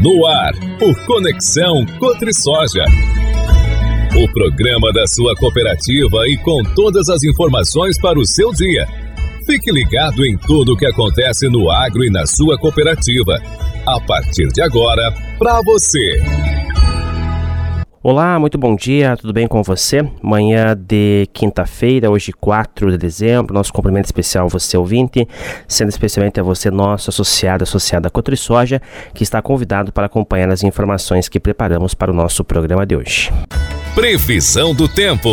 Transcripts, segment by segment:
No ar, por Conexão Cotrisoja. O programa da sua cooperativa e com todas as informações para o seu dia. Fique ligado em tudo o que acontece no agro e na sua cooperativa. A partir de agora, para você. Olá, muito bom dia, tudo bem com você? Manhã de quinta-feira, hoje 4 de dezembro, nosso cumprimento especial a você ouvinte, sendo especialmente a você, nosso associada à Cotrisoja, que está convidado para acompanhar as informações que preparamos para o nosso programa de hoje. Previsão do tempo.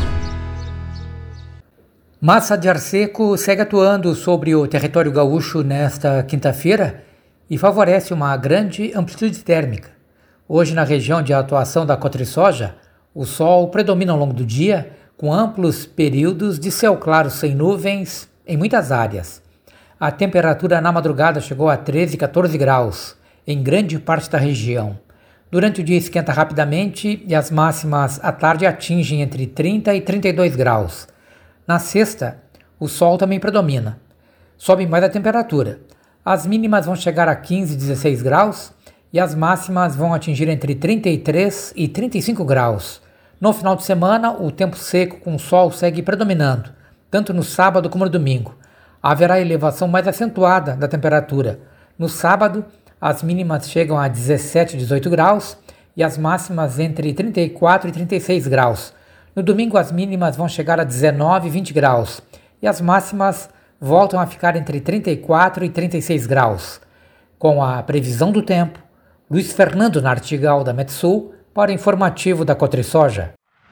Massa de ar seco segue atuando sobre o território gaúcho nesta quinta-feira e favorece uma grande amplitude térmica. Hoje, na região de atuação da Cotrisoja, o sol predomina ao longo do dia, com amplos períodos de céu claro sem nuvens em muitas áreas. A temperatura na madrugada chegou a 13 e 14 graus, em grande parte da região. Durante o dia esquenta rapidamente e as máximas à tarde atingem entre 30 e 32 graus. Na sexta, o sol também predomina. Sobe mais a temperatura. As mínimas vão chegar a 15 e 16 graus, e as máximas vão atingir entre 33 e 35 graus. No final de semana, o tempo seco com sol segue predominando, tanto no sábado como no domingo. Haverá elevação mais acentuada da temperatura. No sábado, as mínimas chegam a 17 e 18 graus e as máximas entre 34 e 36 graus. No domingo, as mínimas vão chegar a 19 e 20 graus e as máximas voltam a ficar entre 34 e 36 graus. Com a previsão do tempo, Luiz Fernando Nartigal, da Metsul, para o informativo da Cotrisoja.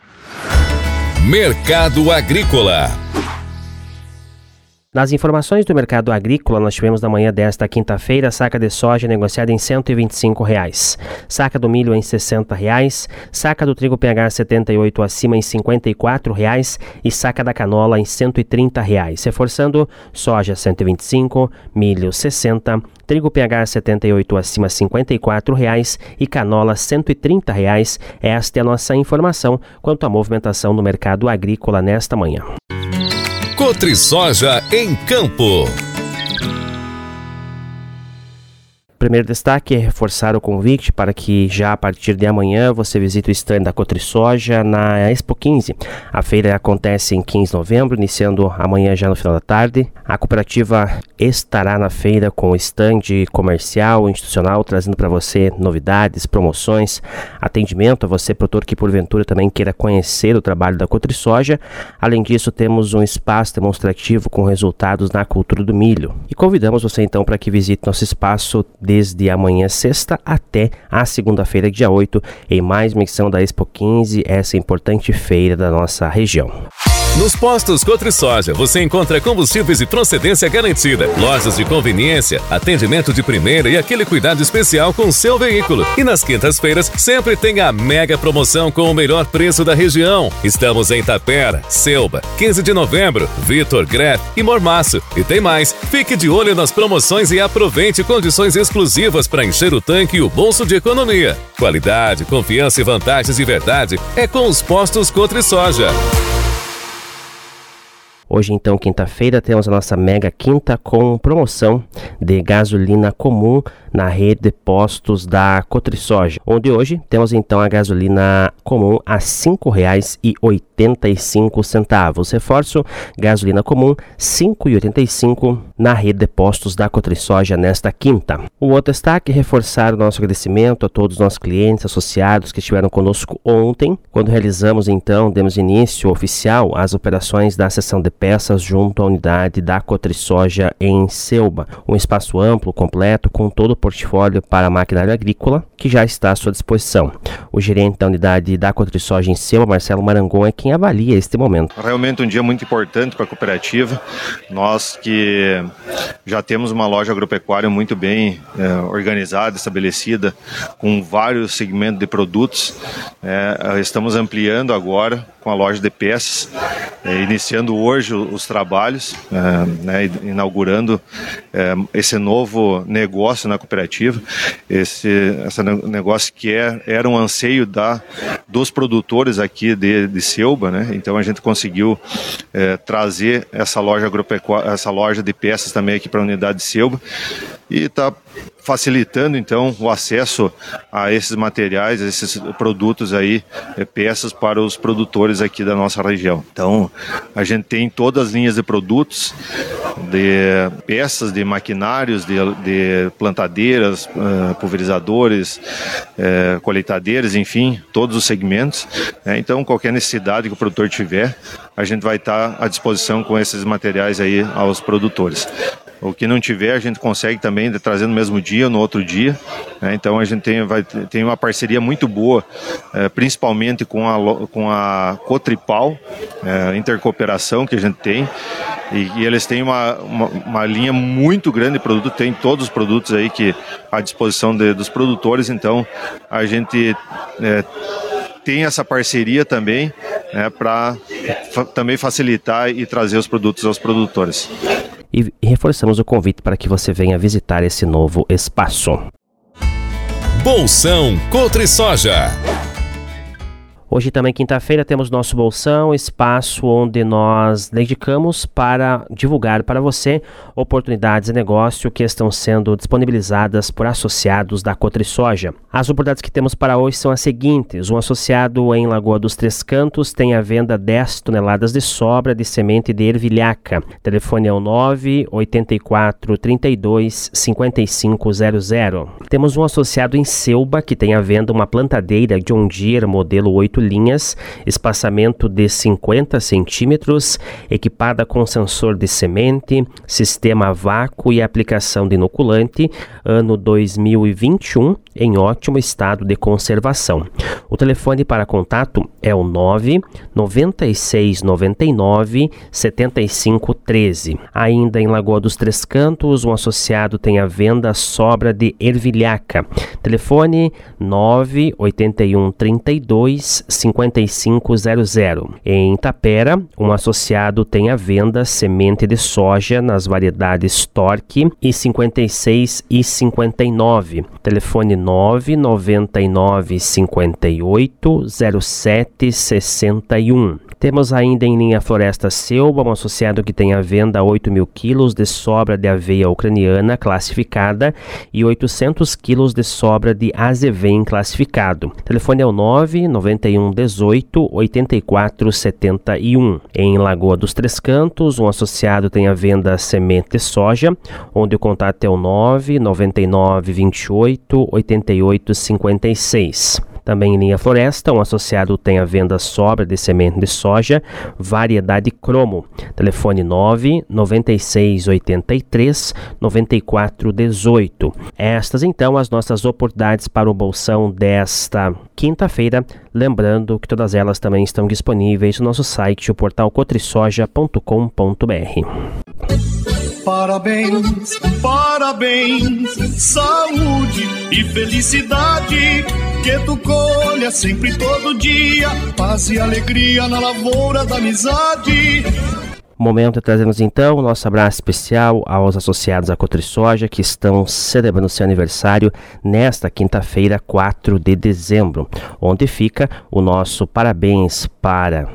Mercado Agrícola. Nas informações do mercado agrícola, nós tivemos na manhã desta quinta-feira saca de soja negociada em R$ 125, saca do milho em R$ 60, saca do trigo PH 78 acima em R$ 54 e saca da canola em R$ 130. Reforçando, soja 125, milho 60, trigo PH 78 acima R$ 54 e canola R$ 130. Esta é a nossa informação quanto à movimentação no mercado agrícola nesta manhã. Cotrisoja em Campo. Primeiro destaque é reforçar o convite para que já a partir de amanhã você visite o stand da Cotrisoja na Expo 15. A feira acontece em 15 de novembro, iniciando amanhã já no final da tarde. A cooperativa estará na feira com o stand comercial e institucional, trazendo para você novidades, promoções, atendimento a você, produtor que porventura também queira conhecer o trabalho da Cotrisoja. Além disso, temos um espaço demonstrativo com resultados na cultura do milho. E convidamos você então para que visite nosso espaço desde amanhã, sexta, até a segunda-feira, dia 8, em mais uma edição da Expo 15, essa importante feira da nossa região. Nos postos Cotrisoja você encontra combustíveis de procedência garantida, lojas de conveniência, atendimento de primeira e aquele cuidado especial com o seu veículo. E nas quintas-feiras sempre tem a mega promoção com o melhor preço da região. Estamos em Tapera, Selba, 15 de novembro, Vitor, Greff e Mormaço. E tem mais, fique de olho nas promoções e aproveite condições exclusivas para encher o tanque e o bolso de economia. Qualidade, confiança e vantagens de verdade é com os postos Cotrisoja. Hoje, então, quinta-feira, temos a nossa mega quinta com promoção de gasolina comum na rede de postos da Cotrisoja, onde hoje temos, então, a gasolina comum a R$ 5,85. Reforço, gasolina comum R$ 5,85 na rede de postos da Cotrisoja nesta quinta. O outro destaque é reforçar o nosso agradecimento a todos os nossos clientes associados que estiveram conosco ontem, quando realizamos, então, demos início oficial às operações da seção de peças junto à unidade da Cotrisoja em Selba. Um espaço amplo, completo, com todo o portfólio para maquinário agrícola que já está à sua disposição. O gerente da unidade da Cotrisoja em Selba, Marcelo Marangon, é quem avalia este momento. Realmente um dia muito importante para a cooperativa. Nós que já temos uma loja agropecuária muito bem organizada, estabelecida, com vários segmentos de produtos. Estamos ampliando agora com a loja de peças, iniciando hoje os trabalhos, inaugurando esse novo negócio na cooperativa, esse negócio que era um anseio dos produtores aqui de Selba, né? Então a gente conseguiu trazer essa loja agropecuária, essa loja de peças também aqui para a unidade de Selba, e está facilitando então o acesso a esses materiais, a esses produtos aí, peças para os produtores aqui da nossa região. Então a gente tem todas as linhas de produtos, de peças, de maquinários, de plantadeiras, pulverizadores, colheitadeiras, enfim, todos os segmentos. Então qualquer necessidade que o produtor tiver, a gente vai estar à disposição com esses materiais aí aos produtores. O que não tiver, a gente consegue também trazer no mesmo dia ou no outro dia. Então a gente tem uma parceria muito boa, principalmente com a Cotripal, intercooperação que a gente tem. E eles têm uma linha muito grande de produto, tem todos os produtos aí à disposição dos produtores. Então a gente tem essa parceria também, para também facilitar e trazer os produtos aos produtores. E reforçamos o convite para que você venha visitar esse novo espaço. Bolsão Cotrisoja. Hoje também, quinta-feira, temos nosso Bolsão, espaço onde nós dedicamos para divulgar para você oportunidades de negócio que estão sendo disponibilizadas por associados da Cotrisoja. As oportunidades que temos para hoje são as seguintes. Um associado em Lagoa dos Três Cantos tem à venda 10 toneladas de sobra de semente de ervilhaca. Telefone é o 984 32 5500. Temos um associado em Selba que tem à venda uma plantadeira John Deere modelo 8 linhas, espaçamento de 50 centímetros, equipada com sensor de semente, sistema a vácuo e aplicação de inoculante, ano 2021, em ótimo estado de conservação. O telefone para contato é o 99699 7513. Ainda em Lagoa dos Três Cantos, um associado tem à venda sobra de ervilhaca. Telefone 981 32 5500. Em Tapera, um associado tem à venda semente de soja nas variedades Torque e 56 e 59. Telefone 999 58 07 61. Temos ainda em linha Floresta Selba, um associado que tem à venda 8.000 quilos de sobra de aveia ucraniana classificada e 800 quilos de sobra de azevém classificado. Telefone é o 991 18 84 71. Em Lagoa dos Três Cantos, um associado tem à venda semente de soja, onde o contato é o 999 28 88 56. Também em linha Floresta, um associado tem à venda sobra de semente de soja, variedade Cromo. Telefone 996 83 94 18. Estas, então, as nossas oportunidades para o Bolsão desta quinta-feira. Lembrando que todas elas também estão disponíveis no nosso site, o portal cotrisoja.com.br. Parabéns, parabéns, saúde e felicidade, que tu colha sempre todo dia, paz e alegria na lavoura da amizade. Momento de trazermos então o nosso abraço especial aos associados à Cotrisoja que estão celebrando seu aniversário nesta quinta-feira, 4 de dezembro, onde fica o nosso parabéns para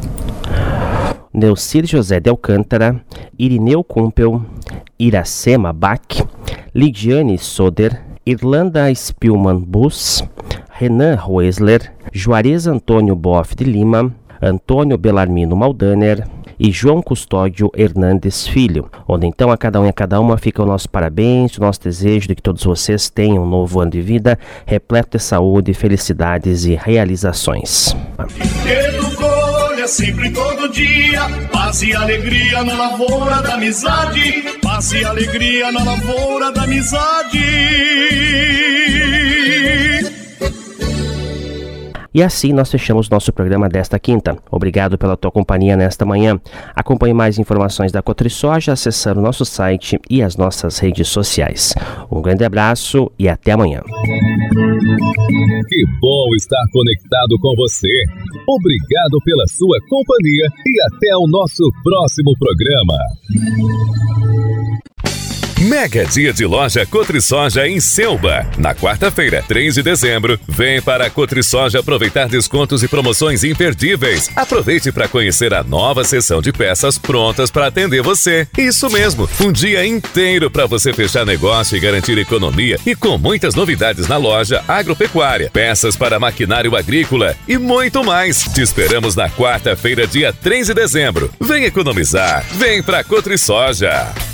Neucir José de Alcântara, Irineu Kumpel, Iracema Bach, Lidiane Soder, Irlanda Spielmann Bus, Renan Roesler, Juarez Antônio Boff de Lima, Antônio Belarmino Maldaner e João Custódio Hernandes Filho, onde então a cada um e a cada uma fica o nosso parabéns, o nosso desejo de que todos vocês tenham um novo ano de vida repleto de saúde, felicidades e realizações. Sempre todo dia, paz e alegria na lavoura da amizade, paz e alegria na lavoura da amizade. E assim nós fechamos nosso programa desta quinta. Obrigado pela tua companhia nesta manhã. Acompanhe mais informações da Cotrisoja acessando o nosso site e as nossas redes sociais. Um grande abraço e até amanhã. Que bom estar conectado com você. Obrigado pela sua companhia e até o nosso próximo programa. Mega dia de loja Cotrisoja em Selba. Na quarta-feira, 3 de dezembro, vem para a Cotrisoja aproveitar descontos e promoções imperdíveis. Aproveite para conhecer a nova seção de peças prontas para atender você. Isso mesmo, um dia inteiro para você fechar negócio e garantir economia e com muitas novidades na loja agropecuária, peças para maquinário agrícola e muito mais. Te esperamos na quarta-feira, dia 3 de dezembro. Vem economizar, vem para Cotrisoja.